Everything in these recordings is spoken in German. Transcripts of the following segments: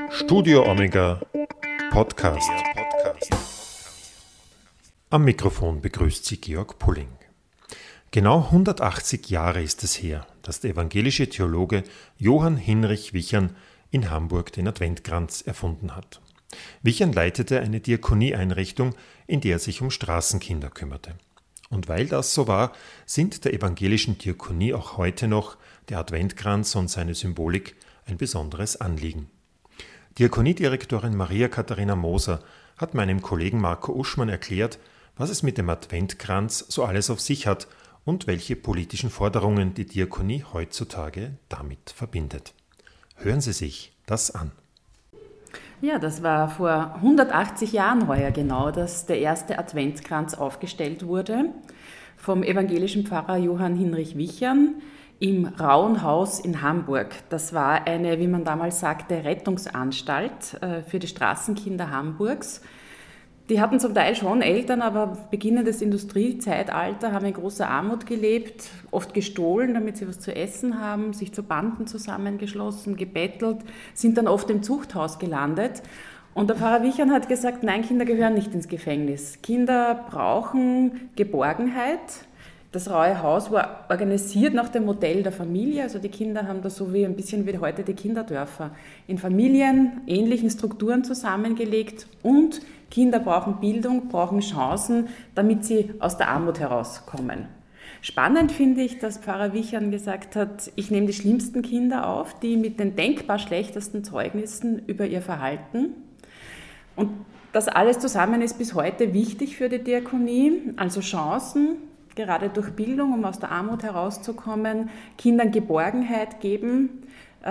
Studio Omega Podcast. Am Mikrofon begrüßt Sie Georg Pulling. Genau 180 Jahre ist es her, dass der evangelische Theologe Johann Hinrich Wichern in Hamburg den Adventkranz erfunden hat. Wichern leitete eine Diakonieeinrichtung, in der er sich um Straßenkinder kümmerte. Und weil das so war, sind der evangelischen Diakonie auch heute noch der Adventkranz und seine Symbolik ein besonderes Anliegen. Diakoniedirektorin Maria Katharina Moser hat meinem Kollegen Marco Uschmann erklärt, was es mit dem Adventkranz so alles auf sich hat und welche politischen Forderungen die Diakonie heutzutage damit verbindet. Hören Sie sich das an. Ja, das war vor 180 Jahren heuer genau, dass der erste Adventkranz aufgestellt wurde vom evangelischen Pfarrer Johann Hinrich Wichern im Rauenhaus in Hamburg. Das war eine, wie man damals sagte, Rettungsanstalt für die Straßenkinder Hamburgs. Die hatten zum Teil schon Eltern, aber beginnendes Industriezeitalter, haben in großer Armut gelebt, oft gestohlen, damit sie was zu essen haben, sich zu Banden zusammengeschlossen, gebettelt, sind dann oft im Zuchthaus gelandet. Und der Pfarrer Wichern hat gesagt, nein, Kinder gehören nicht ins Gefängnis. Kinder brauchen Geborgenheit. Das Raue Haus war organisiert nach dem Modell der Familie, also die Kinder haben da so ein bisschen wie heute die Kinderdörfer in Familien, ähnlichen Strukturen zusammengelegt und Kinder brauchen Bildung, brauchen Chancen, damit sie aus der Armut herauskommen. Spannend finde ich, dass Pfarrer Wichern gesagt hat, ich nehme die schlimmsten Kinder auf, die mit den denkbar schlechtesten Zeugnissen über ihr Verhalten. Und das alles zusammen ist bis heute wichtig für die Diakonie, also Chancen, gerade durch Bildung, um aus der Armut herauszukommen, Kindern Geborgenheit geben.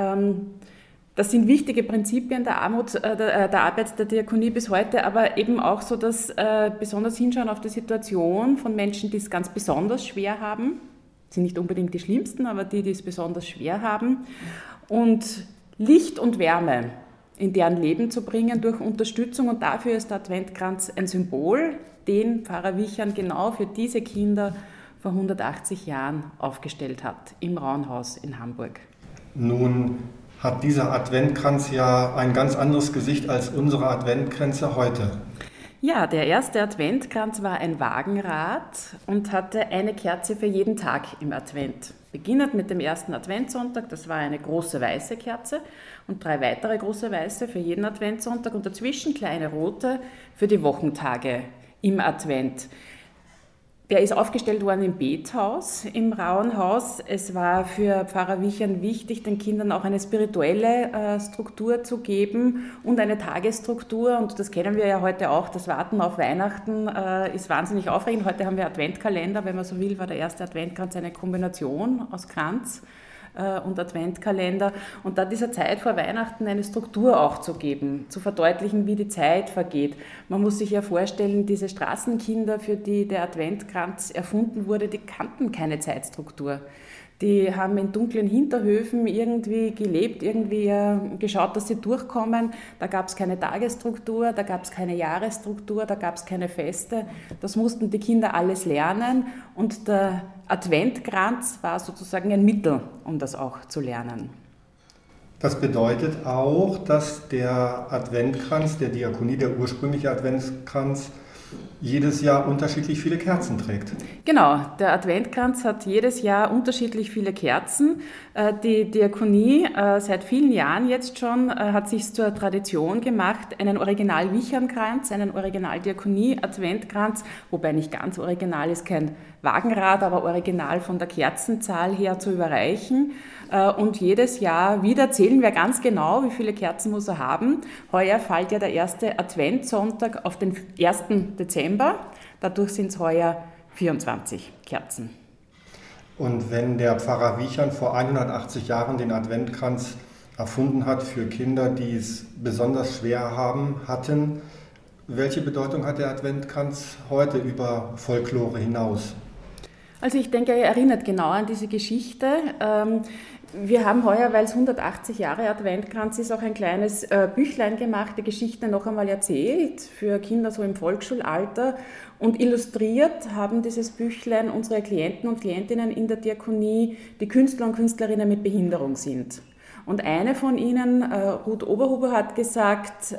Das sind wichtige Prinzipien der Arbeit der Diakonie bis heute, aber eben auch so, dass besonders hinschauen auf die Situation von Menschen, die es ganz besonders schwer haben. Das sind nicht unbedingt die schlimmsten, aber die es besonders schwer haben. Und Licht und Wärme in deren Leben zu bringen durch Unterstützung. Und dafür ist der Adventkranz ein Symbol, den Pfarrer Wichern genau für diese Kinder vor 180 Jahren aufgestellt hat, im Rauenhaus in Hamburg. Nun hat dieser Adventkranz ja ein ganz anderes Gesicht als unsere Adventkränze heute. Ja, der erste Adventkranz war ein Wagenrad und hatte eine Kerze für jeden Tag im Advent. Beginnend mit dem ersten Adventssonntag, das war eine große weiße Kerze und 3 weitere große weiße für jeden Adventssonntag und dazwischen kleine rote für die Wochentage im Advent. Der ist aufgestellt worden im Bethaus, im Rauenhaus. Es war für Pfarrer Wichern wichtig, den Kindern auch eine spirituelle Struktur zu geben und eine Tagesstruktur. Und das kennen wir ja heute auch, das Warten auf Weihnachten ist wahnsinnig aufregend. Heute haben wir Adventkalender, wenn man so will, war der erste Adventkranz eine Kombination aus Kranz und Adventkalender. Und da dieser Zeit vor Weihnachten eine Struktur auch zu geben, zu verdeutlichen, wie die Zeit vergeht. Man muss sich ja vorstellen, diese Straßenkinder, für die der Adventkranz erfunden wurde, die kannten keine Zeitstruktur. Die haben in dunklen Hinterhöfen irgendwie gelebt, irgendwie geschaut, dass sie durchkommen. Da gab es keine Tagesstruktur, da gab es keine Jahresstruktur, da gab es keine Feste. Das mussten die Kinder alles lernen und der Adventkranz war sozusagen ein Mittel, um das auch zu lernen. Das bedeutet auch, dass der Adventkranz, der Diakonie, der ursprüngliche Adventkranz, jedes Jahr unterschiedlich viele Kerzen trägt. Genau, der Adventkranz hat jedes Jahr unterschiedlich viele Kerzen. Die Diakonie seit vielen Jahren jetzt schon hat sich zur Tradition gemacht, einen Original-Wichern-Kranz, einen Original-Diakonie-Adventkranz, wobei nicht ganz original ist, kein Wagenrad, aber original von der Kerzenzahl her zu überreichen. Und jedes Jahr wieder zählen wir ganz genau, wie viele Kerzen muss er haben. Heuer fällt ja der erste Adventssonntag auf den 1. Dezember. Dadurch sind es heuer 24 Kerzen. Und wenn der Pfarrer Wichern vor 180 Jahren den Adventkranz erfunden hat für Kinder, die es besonders schwer hatten, welche Bedeutung hat der Adventkranz heute über Folklore hinaus? Also ich denke, er erinnert genau an diese Geschichte. Wir haben heuer, weil es 180 Jahre Adventkranz ist, auch ein kleines Büchlein gemacht, die Geschichte noch einmal erzählt für Kinder so im Volksschulalter. Und illustriert haben dieses Büchlein unsere Klienten und Klientinnen in der Diakonie, die Künstler und Künstlerinnen mit Behinderung sind. Und eine von ihnen, Ruth Oberhuber, hat gesagt,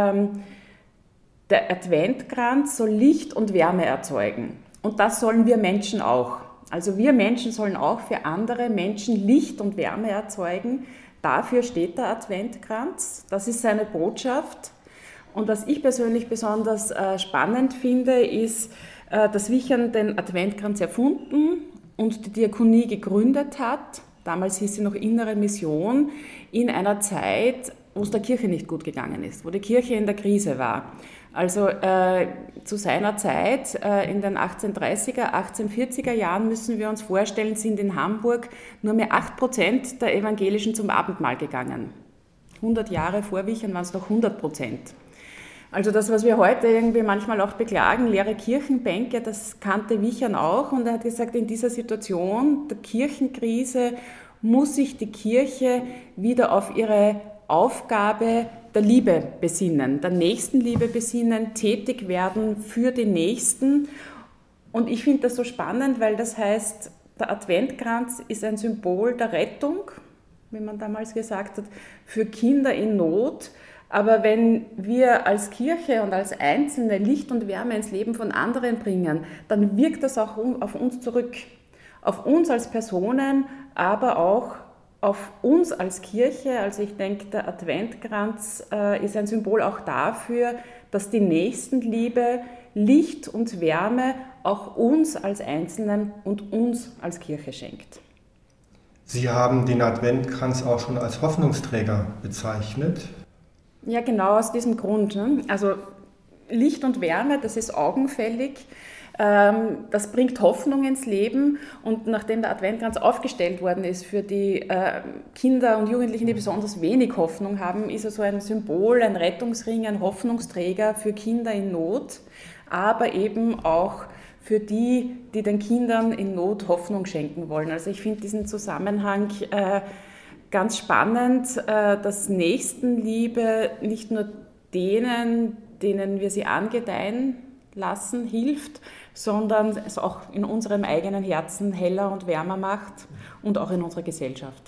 der Adventkranz soll Licht und Wärme erzeugen. Und das sollen wir Menschen auch. Also wir Menschen sollen auch für andere Menschen Licht und Wärme erzeugen. Dafür steht der Adventkranz. Das ist seine Botschaft. Und was ich persönlich besonders spannend finde, ist, dass Wichern den Adventkranz erfunden und die Diakonie gegründet hat. Damals hieß sie noch Innere Mission, in einer Zeit, wo es der Kirche nicht gut gegangen ist, wo die Kirche in der Krise war. Also zu seiner Zeit, in den 1830er, 1840er Jahren, müssen wir uns vorstellen, sind in Hamburg nur mehr 8% der Evangelischen zum Abendmahl gegangen. 100 Jahre vor Wichern waren es noch 100%. Also das, was wir heute irgendwie manchmal auch beklagen, leere Kirchenbänke, das kannte Wichern auch. Und er hat gesagt, in dieser Situation der Kirchenkrise muss sich die Kirche wieder auf ihre Aufgabe der Liebe besinnen, der Nächstenliebe besinnen, tätig werden für den Nächsten. Und ich finde das so spannend, weil das heißt, der Adventkranz ist ein Symbol der Rettung, wie man damals gesagt hat, für Kinder in Not. Aber wenn wir als Kirche und als Einzelne Licht und Wärme ins Leben von anderen bringen, dann wirkt das auch auf uns zurück. Auf uns als Personen, aber auch auf uns als Kirche. Also ich denke, der Adventkranz ist ein Symbol auch dafür, dass die Nächstenliebe Licht und Wärme auch uns als Einzelnen und uns als Kirche schenkt. Sie haben den Adventkranz auch schon als Hoffnungsträger bezeichnet. Ja, genau aus diesem Grund. Also Licht und Wärme, das ist augenfällig. Das bringt Hoffnung ins Leben, und nachdem der Adventkranz aufgestellt worden ist für die Kinder und Jugendlichen, die besonders wenig Hoffnung haben, ist er so ein Symbol, ein Rettungsring, ein Hoffnungsträger für Kinder in Not, aber eben auch für die, die den Kindern in Not Hoffnung schenken wollen. Also ich finde diesen Zusammenhang ganz spannend, dass Nächstenliebe nicht nur denen wir sie angedeihen lassen, hilft, sondern es auch in unserem eigenen Herzen heller und wärmer macht und auch in unserer Gesellschaft.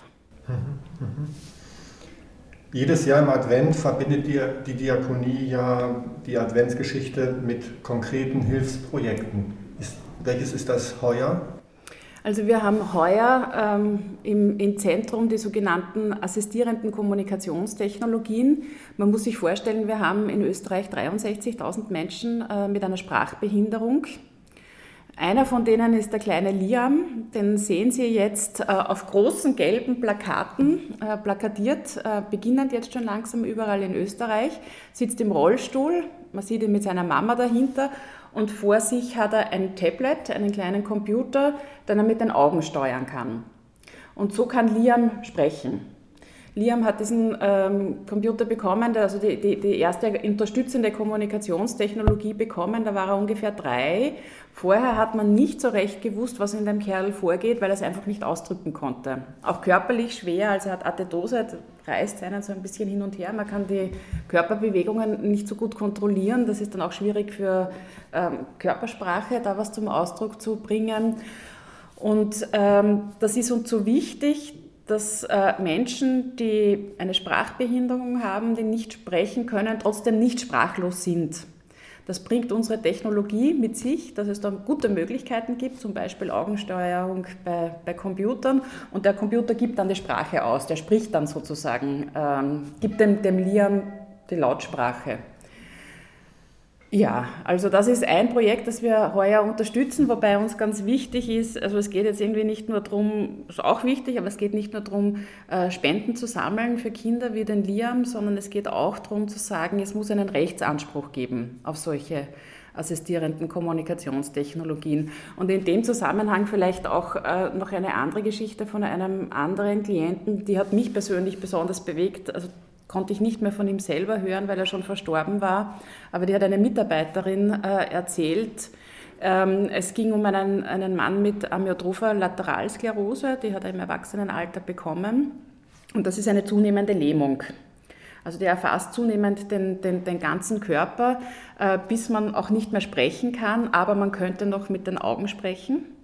Jedes Jahr im Advent verbindet die Diakonie ja die Adventsgeschichte mit konkreten Hilfsprojekten. Welches ist das heuer? Also wir haben heuer im Zentrum die sogenannten assistierenden Kommunikationstechnologien. Man muss sich vorstellen, wir haben in Österreich 63.000 Menschen mit einer Sprachbehinderung. Einer von denen ist der kleine Liam, den sehen Sie jetzt auf großen gelben Plakaten plakatiert, beginnend jetzt schon langsam überall in Österreich, sitzt im Rollstuhl, man sieht ihn mit seiner Mama dahinter, und vor sich hat er ein Tablet, einen kleinen Computer, den er mit den Augen steuern kann. Und so kann Liam sprechen. Liam hat diesen Computer bekommen, also die erste unterstützende Kommunikationstechnologie bekommen, da war er ungefähr 3. Vorher hat man nicht so recht gewusst, was in dem Kerl vorgeht, weil er es einfach nicht ausdrücken konnte. Auch körperlich schwer, also er hat Athedose, reißt einen so ein bisschen hin und her, man kann die Körperbewegungen nicht so gut kontrollieren, das ist dann auch schwierig für Körpersprache, da was zum Ausdruck zu bringen. Und das ist uns so wichtig, dass Menschen, die eine Sprachbehinderung haben, die nicht sprechen können, trotzdem nicht sprachlos sind. Das bringt unsere Technologie mit sich, dass es da gute Möglichkeiten gibt, zum Beispiel Augensteuerung bei Computern, und der Computer gibt dann die Sprache aus, der spricht dann sozusagen, gibt dem Liam die Lautsprache. Ja, also das ist ein Projekt, das wir heuer unterstützen, wobei uns ganz wichtig ist, also es geht jetzt irgendwie nicht nur darum, ist auch wichtig, aber es geht nicht nur darum, Spenden zu sammeln für Kinder wie den Liam, sondern es geht auch darum zu sagen, es muss einen Rechtsanspruch geben auf solche assistierenden Kommunikationstechnologien. Und in dem Zusammenhang vielleicht auch noch eine andere Geschichte von einem anderen Klienten, die hat mich persönlich besonders bewegt, also konnte ich nicht mehr von ihm selber hören, weil er schon verstorben war, aber die hat eine Mitarbeiterin erzählt. Es ging um einen Mann mit amyotropher Lateralsklerose, die hat er im Erwachsenenalter bekommen, und das ist eine zunehmende Lähmung. Also der erfasst zunehmend den ganzen Körper, bis man auch nicht mehr sprechen kann, aber man könnte noch mit den Augen sprechen.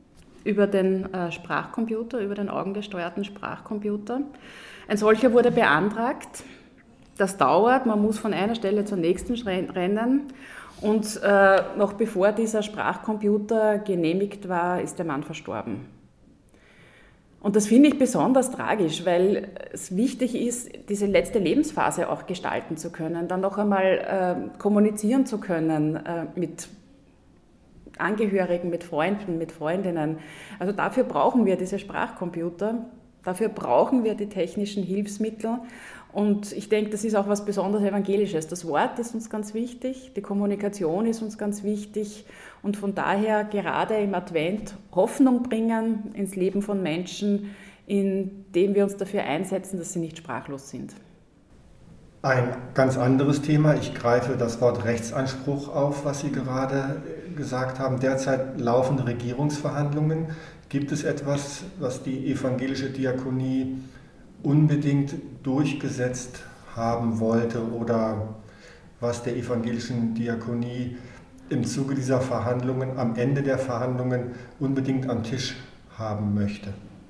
über den Sprachcomputer, über den augengesteuerten Sprachcomputer. Ein solcher wurde beantragt. Das dauert, man muss von einer Stelle zur nächsten rennen. Und noch bevor dieser Sprachcomputer genehmigt war, ist der Mann verstorben. Und das finde ich besonders tragisch, weil es wichtig ist, diese letzte Lebensphase auch gestalten zu können, dann noch einmal kommunizieren zu können mit Angehörigen, mit Freunden, mit Freundinnen. Also dafür brauchen wir diese Sprachcomputer, dafür brauchen wir die technischen Hilfsmittel. Und ich denke, das ist auch was besonders Evangelisches. Das Wort ist uns ganz wichtig, die Kommunikation ist uns ganz wichtig und von daher gerade im Advent Hoffnung bringen ins Leben von Menschen, indem wir uns dafür einsetzen, dass sie nicht sprachlos sind. Ein ganz anderes Thema, ich greife das Wort Rechtsanspruch auf, was Sie gerade gesagt haben. Derzeit laufende Regierungsverhandlungen. Gibt es etwas, was die evangelische Diakonie unbedingt durchgesetzt haben wollte oder was der evangelischen Diakonie im Zuge dieser Verhandlungen, am Ende der Verhandlungen unbedingt am Tisch haben möchte?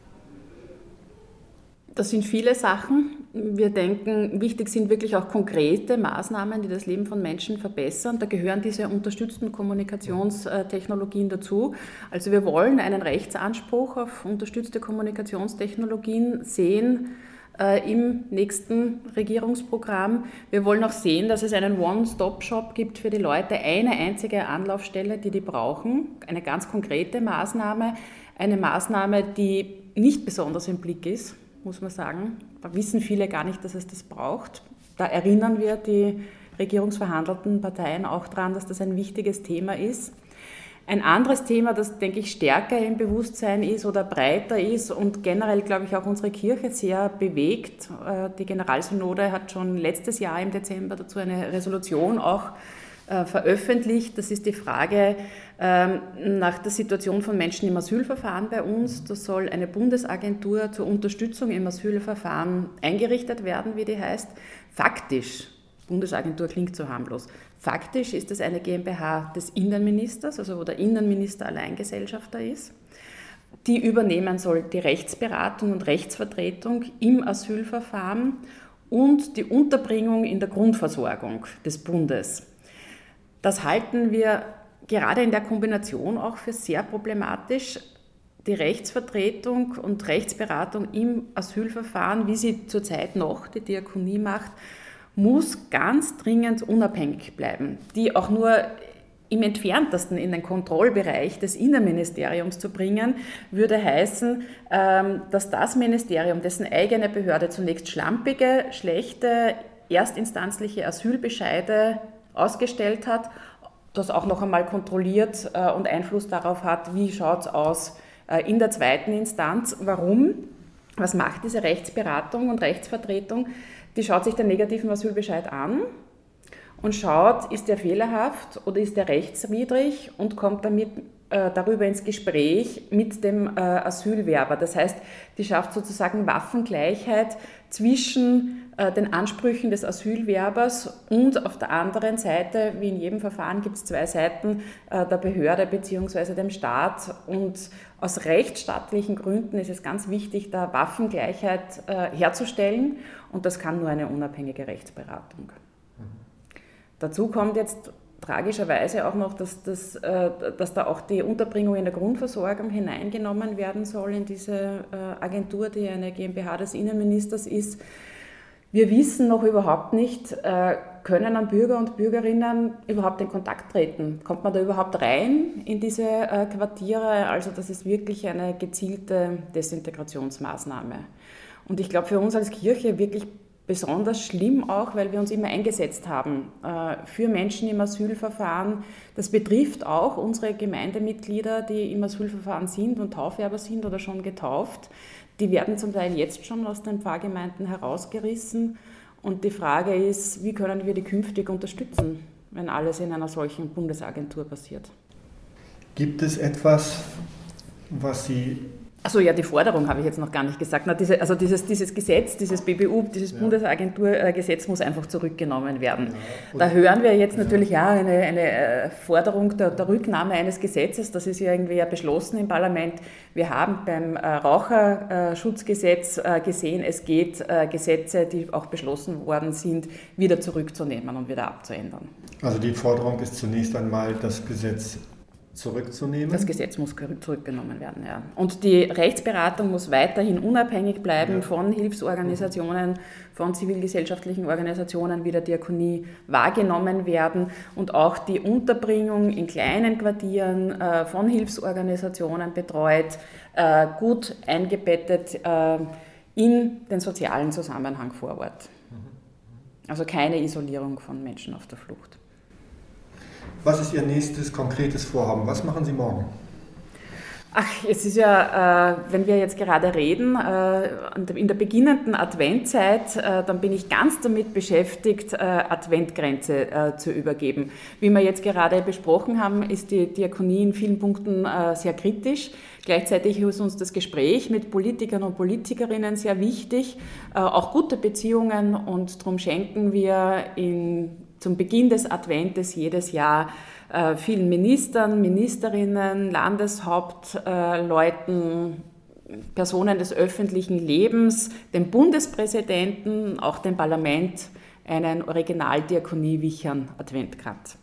Das sind viele Sachen. Wir denken, wichtig sind wirklich auch konkrete Maßnahmen, die das Leben von Menschen verbessern. Da gehören diese unterstützten Kommunikationstechnologien dazu. Also wir wollen einen Rechtsanspruch auf unterstützte Kommunikationstechnologien sehen im nächsten Regierungsprogramm. Wir wollen auch sehen, dass es einen One-Stop-Shop gibt für die Leute, eine einzige Anlaufstelle, die brauchen, eine ganz konkrete Maßnahme, eine Maßnahme, die nicht besonders im Blick ist, muss man sagen. Da wissen viele gar nicht, dass es das braucht. Da erinnern wir die regierungsverhandelten Parteien auch daran, dass das ein wichtiges Thema ist. Ein anderes Thema, das, denke ich, stärker im Bewusstsein ist oder breiter ist und generell, glaube ich, auch unsere Kirche sehr bewegt. Die Generalsynode hat schon letztes Jahr im Dezember dazu eine Resolution auch veröffentlicht. Das ist die Frage nach der Situation von Menschen im Asylverfahren bei uns. Da soll eine Bundesagentur zur Unterstützung im Asylverfahren eingerichtet werden, wie die heißt. Faktisch, Bundesagentur klingt so harmlos, faktisch ist es eine GmbH des Innenministers, also wo der Innenminister Alleingesellschafter ist. Die übernehmen soll die Rechtsberatung und Rechtsvertretung im Asylverfahren und die Unterbringung in der Grundversorgung des Bundes. Das halten wir gerade in der Kombination auch für sehr problematisch. Die Rechtsvertretung und Rechtsberatung im Asylverfahren, wie sie zurzeit noch die Diakonie macht, muss ganz dringend unabhängig bleiben. Die auch nur im entferntesten in den Kontrollbereich des Innenministeriums zu bringen, würde heißen, dass das Ministerium, dessen eigene Behörde zunächst schlampige, schlechte, erstinstanzliche Asylbescheide ausgestellt hat, das auch noch einmal kontrolliert und Einfluss darauf hat, wie schaut es aus in der zweiten Instanz. Warum? Was macht diese Rechtsberatung und Rechtsvertretung? Die schaut sich den negativen Asylbescheid an und schaut, ist der fehlerhaft oder ist der rechtswidrig und kommt damit darüber ins Gespräch mit dem Asylwerber. Das heißt, die schafft sozusagen Waffengleichheit zwischen den Ansprüchen des Asylwerbers und auf der anderen Seite, wie in jedem Verfahren, gibt es zwei Seiten, der Behörde bzw. dem Staat. Und aus rechtsstaatlichen Gründen ist es ganz wichtig, da Waffengleichheit herzustellen und das kann nur eine unabhängige Rechtsberatung. Dazu kommt jetzt tragischerweise auch noch, dass da auch die Unterbringung in der Grundversorgung hineingenommen werden soll in diese Agentur, die eine GmbH des Innenministers ist. Wir wissen noch überhaupt nicht, können an Bürger und Bürgerinnen überhaupt in Kontakt treten? Kommt man da überhaupt rein in diese Quartiere? Also das ist wirklich eine gezielte Desintegrationsmaßnahme. Und ich glaube für uns als Kirche wirklich besonders schlimm auch, weil wir uns immer eingesetzt haben für Menschen im Asylverfahren. Das betrifft auch unsere Gemeindemitglieder, die im Asylverfahren sind und Taufwerber sind oder schon getauft. Die werden zum Teil jetzt schon aus den Pfarrgemeinden herausgerissen. Und die Frage ist, wie können wir die künftig unterstützen, wenn alles in einer solchen Bundesagentur passiert? Gibt es etwas, was Sie Also ja, die Forderung habe ich jetzt noch gar nicht gesagt. Dieses Gesetz, dieses BBU, dieses Bundesagenturgesetz muss einfach zurückgenommen werden. Ja. Da hören wir jetzt natürlich eine Forderung der Rücknahme eines Gesetzes. Das ist ja irgendwie beschlossen im Parlament. Wir haben beim Raucherschutzgesetz gesehen, es geht, Gesetze, die auch beschlossen worden sind, wieder zurückzunehmen und wieder abzuändern. Also die Forderung ist zunächst einmal, das Gesetz zurückzunehmen? Das Gesetz muss zurückgenommen werden, ja. Und die Rechtsberatung muss weiterhin unabhängig bleiben von Hilfsorganisationen, von zivilgesellschaftlichen Organisationen wie der Diakonie wahrgenommen werden und auch die Unterbringung in kleinen Quartieren von Hilfsorganisationen betreut, gut eingebettet in den sozialen Zusammenhang vor Ort. Also keine Isolierung von Menschen auf der Flucht. Was ist Ihr nächstes konkretes Vorhaben? Was machen Sie morgen? Es ist ja, wenn wir jetzt gerade reden, in der beginnenden Adventzeit, dann bin ich ganz damit beschäftigt, Adventgrenze zu übergeben. Wie wir jetzt gerade besprochen haben, ist die Diakonie in vielen Punkten sehr kritisch. Gleichzeitig ist uns das Gespräch mit Politikern und Politikerinnen sehr wichtig, auch gute Beziehungen, und darum schenken wir zum Beginn des Adventes jedes Jahr vielen Ministern, Ministerinnen, Landeshauptleuten, Personen des öffentlichen Lebens, dem Bundespräsidenten, auch dem Parlament, einen Original-Diakonie-Wichern-Adventkranz.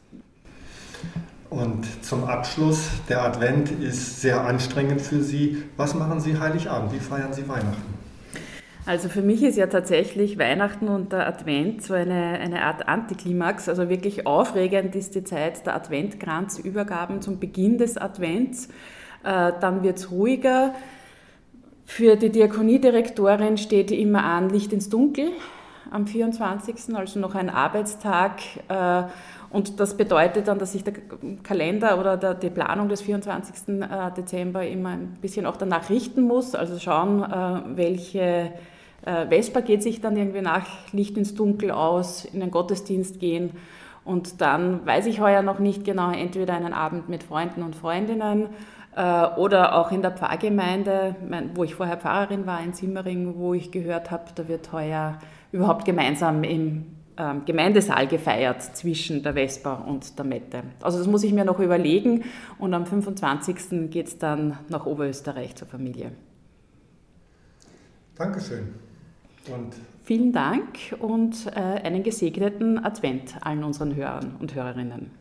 Und zum Abschluss, der Advent ist sehr anstrengend für Sie. Was machen Sie Heiligabend? Wie feiern Sie Weihnachten? Also für mich ist ja tatsächlich Weihnachten und der Advent so eine Art Antiklimax. Also wirklich aufregend ist die Zeit der Adventkranzübergaben zum Beginn des Advents. Dann wird es ruhiger. Für die Diakoniedirektorin steht immer an Licht ins Dunkel am 24., also noch ein Arbeitstag. Und das bedeutet dann, dass sich der Kalender oder die Planung des 24. Dezember immer ein bisschen auch danach richten muss. Also schauen, welche Vesper geht sich dann irgendwie nach Licht ins Dunkel aus, in den Gottesdienst gehen. Und dann weiß ich heuer noch nicht genau, entweder einen Abend mit Freunden und Freundinnen oder auch in der Pfarrgemeinde, wo ich vorher Pfarrerin war in Simmering, wo ich gehört habe, da wird heuer überhaupt gemeinsam im Gemeindesaal gefeiert zwischen der Vesper und der Mette. Also das muss ich mir noch überlegen, und am 25. geht es dann nach Oberösterreich zur Familie. Dankeschön. Und vielen Dank und einen gesegneten Advent allen unseren Hörern und Hörerinnen.